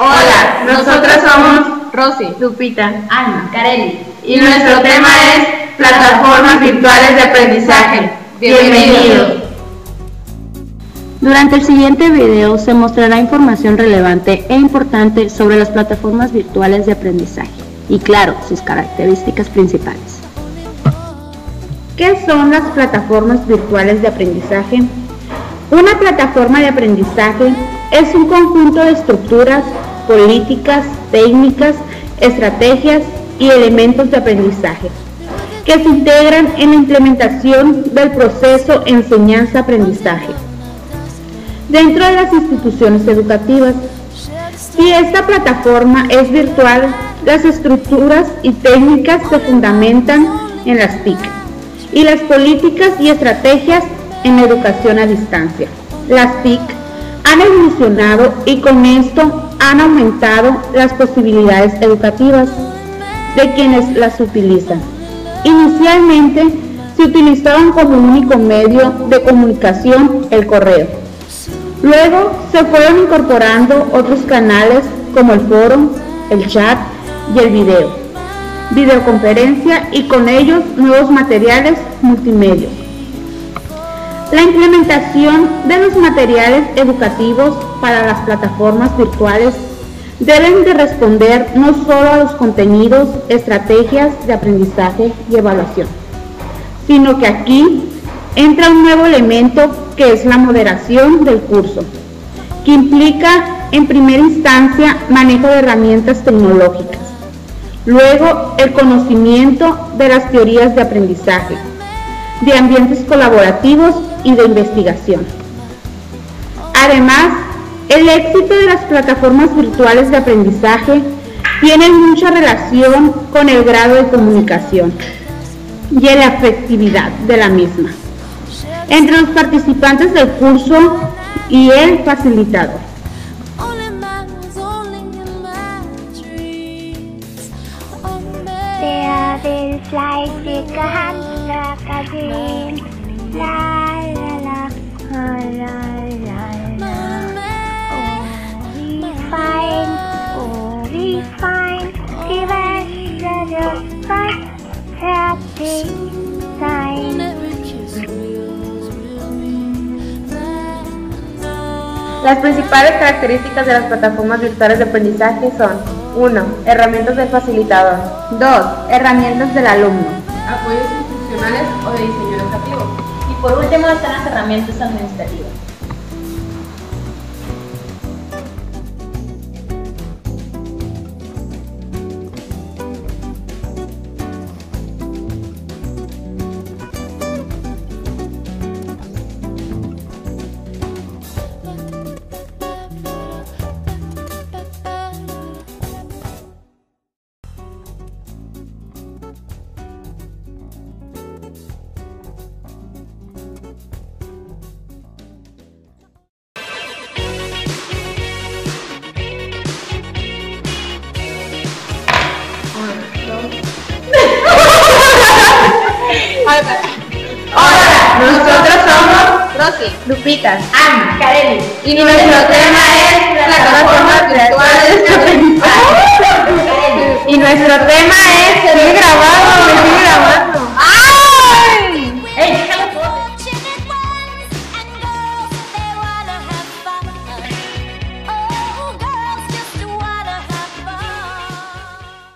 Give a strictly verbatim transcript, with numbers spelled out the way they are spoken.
Hola, nosotras somos Rosy, Lupita, Alma, Kareli. Y nuestro tema es plataformas virtuales de aprendizaje. Bienvenidos. Durante el siguiente video se mostrará información relevante e importante sobre las plataformas virtuales de aprendizaje y, claro, sus características principales. ¿Qué son las plataformas virtuales de aprendizaje? Una plataforma de aprendizaje es un conjunto de estructuras, políticas, técnicas, estrategias y elementos de aprendizaje que se integran en la implementación del proceso enseñanza-aprendizaje dentro de las instituciones educativas. Si esta plataforma es virtual, las estructuras y técnicas se fundamentan en las T I C y las políticas y estrategias en educación a distancia. Las T I C han evolucionado y con esto han aumentado las posibilidades educativas de quienes las utilizan. Inicialmente se utilizaban como único medio de comunicación el correo. Luego se fueron incorporando otros canales como el foro, el chat y el video, videoconferencia y con ellos nuevos materiales multimedia. La implementación de los materiales educativos para las plataformas virtuales deben de responder no solo a los contenidos, estrategias de aprendizaje y evaluación, sino que aquí entra un nuevo elemento que es la moderación del curso, que implica en primera instancia manejo de herramientas tecnológicas, luego el conocimiento de las teorías de aprendizaje, de ambientes colaborativos y de investigación. Además, el éxito de las plataformas virtuales de aprendizaje tiene mucha relación con el grado de comunicación y la efectividad de la misma entre los participantes del curso y el facilitador. Las principales características de las plataformas virtuales de aprendizaje son: uno. Herramientas del facilitador. dos. Herramientas del alumno. Apoyos institucionales o de diseño educativo. Y por último están las herramientas administrativas. Hola, nosotros somos Rosy, Lupita, Alma, Kareli. y nuestro tema es plataformas virtuales de aprendizaje. y nuestro tema es... ¿Sigue grabando? ¿Me sigue grabando?